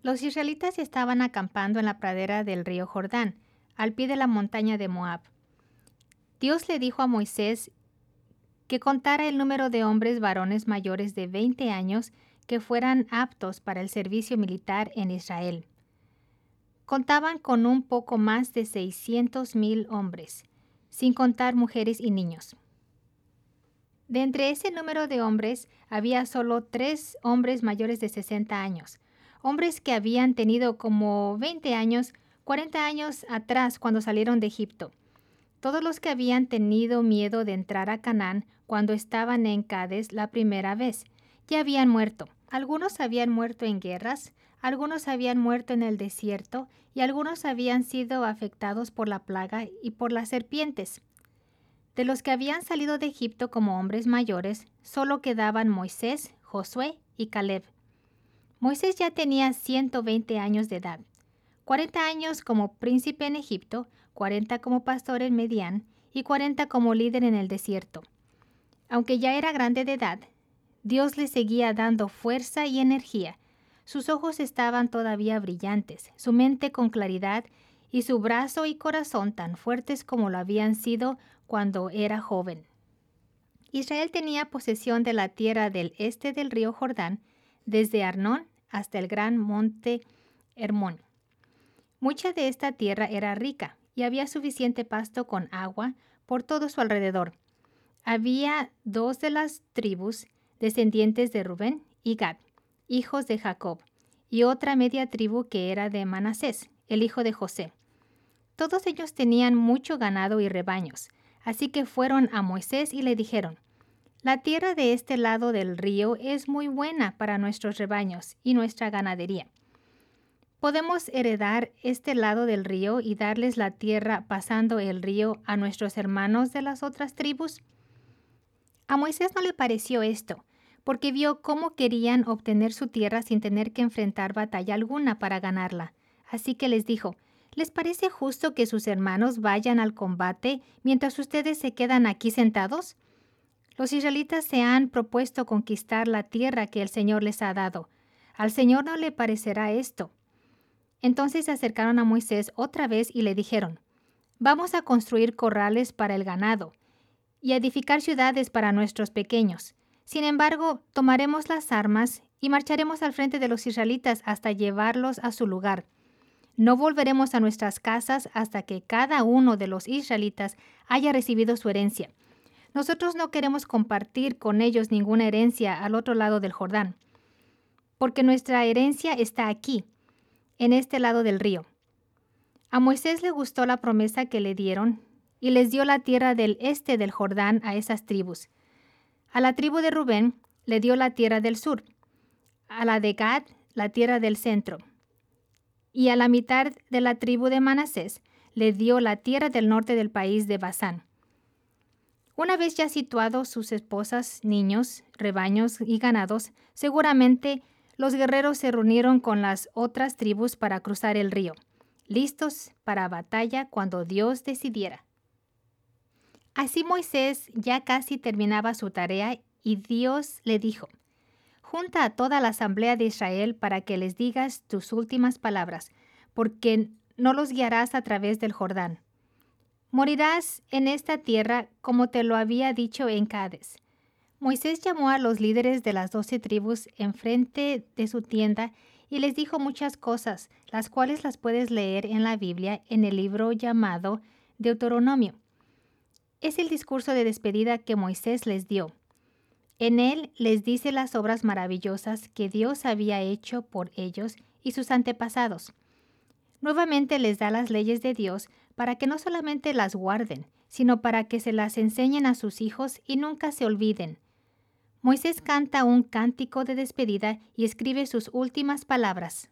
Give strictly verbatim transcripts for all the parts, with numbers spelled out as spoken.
Los israelitas estaban acampando en la pradera del río Jordán, al pie de la montaña de Moab. Dios le dijo a Moisés que contara el número de hombres varones mayores de veinte años que fueran aptos para el servicio militar en Israel. Contaban con un poco más de seiscientos mil hombres, sin contar mujeres y niños. De entre ese número de hombres había solo tres hombres mayores de sesenta años, hombres que habían tenido como veinte años, cuarenta años atrás cuando salieron de Egipto. Todos los que habían tenido miedo de entrar a Canaán cuando estaban en Cades la primera vez, ya habían muerto. Algunos habían muerto en guerras, algunos habían muerto en el desierto y algunos habían sido afectados por la plaga y por las serpientes. De los que habían salido de Egipto como hombres mayores, solo quedaban Moisés, Josué y Caleb. Moisés ya tenía ciento veinte años de edad, cuarenta años como príncipe en Egipto, cuarenta como pastor en Medián y cuarenta como líder en el desierto. Aunque ya era grande de edad, Dios le seguía dando fuerza y energía. Sus ojos estaban todavía brillantes, su mente con claridad y su brazo y corazón tan fuertes como lo habían sido cuando era joven. Israel tenía posesión de la tierra del este del río Jordán, desde Arnón hasta el gran monte Hermón. Mucha de esta tierra era rica y había suficiente pasto con agua por todo su alrededor. Había dos de las tribus descendientes de Rubén y Gad, hijos de Jacob, y otra media tribu que era de Manasés, el hijo de José. Todos ellos tenían mucho ganado y rebaños, así que fueron a Moisés y le dijeron: «La tierra de este lado del río es muy buena para nuestros rebaños y nuestra ganadería. ¿Podemos heredar este lado del río y darles la tierra pasando el río a nuestros hermanos de las otras tribus?» A Moisés no le pareció esto, porque vio cómo querían obtener su tierra sin tener que enfrentar batalla alguna para ganarla. Así que les dijo: «¿Les parece justo que sus hermanos vayan al combate mientras ustedes se quedan aquí sentados? Los israelitas se han propuesto conquistar la tierra que el Señor les ha dado. Al Señor no le parecerá esto». Entonces se acercaron a Moisés otra vez y le dijeron: «Vamos a construir corrales para el ganado y a edificar ciudades para nuestros pequeños. Sin embargo, tomaremos las armas y marcharemos al frente de los israelitas hasta llevarlos a su lugar. No volveremos a nuestras casas hasta que cada uno de los israelitas haya recibido su herencia. Nosotros no queremos compartir con ellos ninguna herencia al otro lado del Jordán, porque nuestra herencia está aquí, en este lado del río». A Moisés le gustó la promesa que le dieron y les dio la tierra del este del Jordán a esas tribus. A la tribu de Rubén le dio la tierra del sur, a la de Gad la tierra del centro, y a la mitad de la tribu de Manasés le dio la tierra del norte del país de Basán. Una vez ya situados sus esposas, niños, rebaños y ganados, seguramente los guerreros se reunieron con las otras tribus para cruzar el río, listos para batalla cuando Dios decidiera. Así Moisés ya casi terminaba su tarea y Dios le dijo: «Junta a toda la asamblea de Israel para que les digas tus últimas palabras, porque no los guiarás a través del Jordán. Morirás en esta tierra como te lo había dicho en Cades». Moisés llamó a los líderes de las doce tribus enfrente de su tienda y les dijo muchas cosas, las cuales las puedes leer en la Biblia en el libro llamado Deuteronomio. Es el discurso de despedida que Moisés les dio. En él les dice las obras maravillosas que Dios había hecho por ellos y sus antepasados. Nuevamente les da las leyes de Dios para que no solamente las guarden, sino para que se las enseñen a sus hijos y nunca se olviden. Moisés canta un cántico de despedida y escribe sus últimas palabras.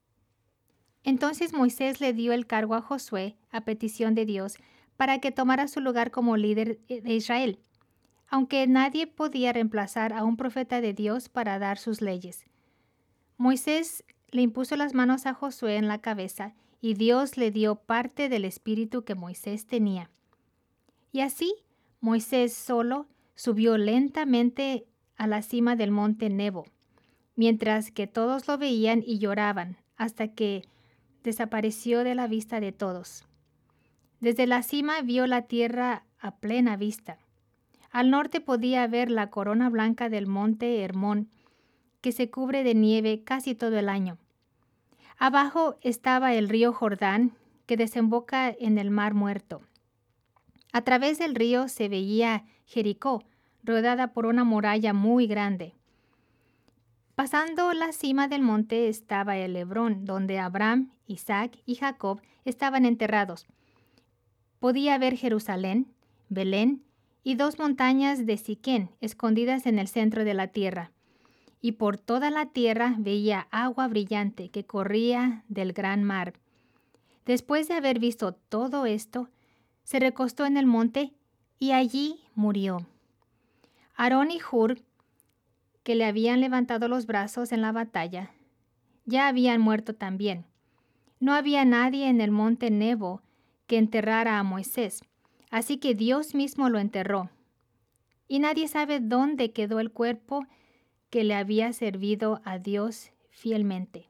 Entonces Moisés le dio el cargo a Josué, a petición de Dios, para que tomara su lugar como líder de Israel, aunque nadie podía reemplazar a un profeta de Dios para dar sus leyes. Moisés le impuso las manos a Josué en la cabeza y Dios le dio parte del espíritu que Moisés tenía. Y así Moisés solo subió lentamente a la cima del monte Nebo, mientras que todos lo veían y lloraban hasta que desapareció de la vista de todos. Desde la cima vio la tierra a plena vista. Al norte podía ver la corona blanca del monte Hermón, que se cubre de nieve casi todo el año. Abajo estaba el río Jordán, que desemboca en el Mar Muerto. A través del río se veía Jericó, rodeada por una muralla muy grande. Pasando la cima del monte estaba el Hebrón, donde Abraham, Isaac y Jacob estaban enterrados. Podía ver Jerusalén, Belén y dos montañas de Siquén escondidas en el centro de la tierra. Y por toda la tierra veía agua brillante que corría del gran mar. Después de haber visto todo esto, se recostó en el monte y allí murió. Aarón y Hur, que le habían levantado los brazos en la batalla, ya habían muerto también. No había nadie en el monte Nebo que enterrara a Moisés, así que Dios mismo lo enterró. Y nadie sabe dónde quedó el cuerpo que le había servido a Dios fielmente.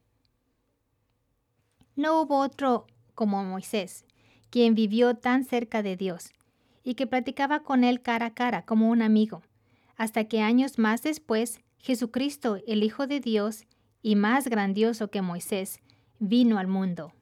No hubo otro como Moisés, quien vivió tan cerca de Dios y que platicaba con él cara a cara como un amigo, hasta que años más después, Jesucristo, el Hijo de Dios, y más grandioso que Moisés, vino al mundo.